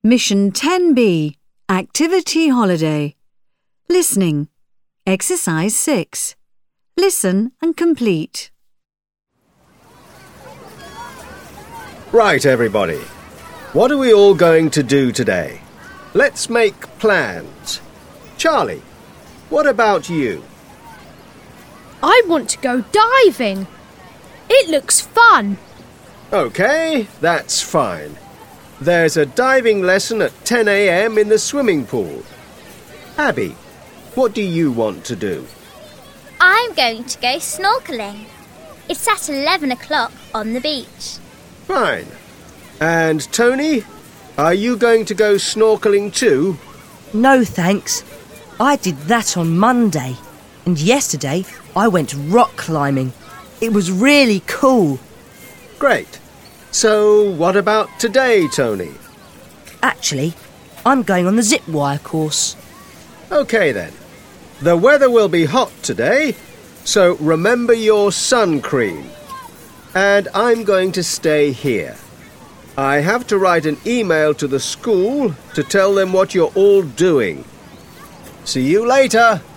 Mission 10B, Activity Holiday. Listening. Exercise 6. Listen and complete. Right, everybody. What are we all going to do today? Let's make plans. Charlie, what about you? I want to go diving. It looks fun. OK, that's fine. There's a diving lesson at 10 a.m. in the swimming pool. Abby, what do you want to do? I'm going to go snorkelling. It's at 11 o'clock on the beach. Fine. And Tony, are you going to go snorkelling too? No, thanks. I did that on Monday. And yesterday I went rock climbing. It was really cool. Great. So what about today, Tony? Actually, I'm going on the zip wire course. OK then. The weather will be hot today, so remember your sun cream. And I'm going to stay here. I have to write an email to the school to tell them what you're all doing. See you later.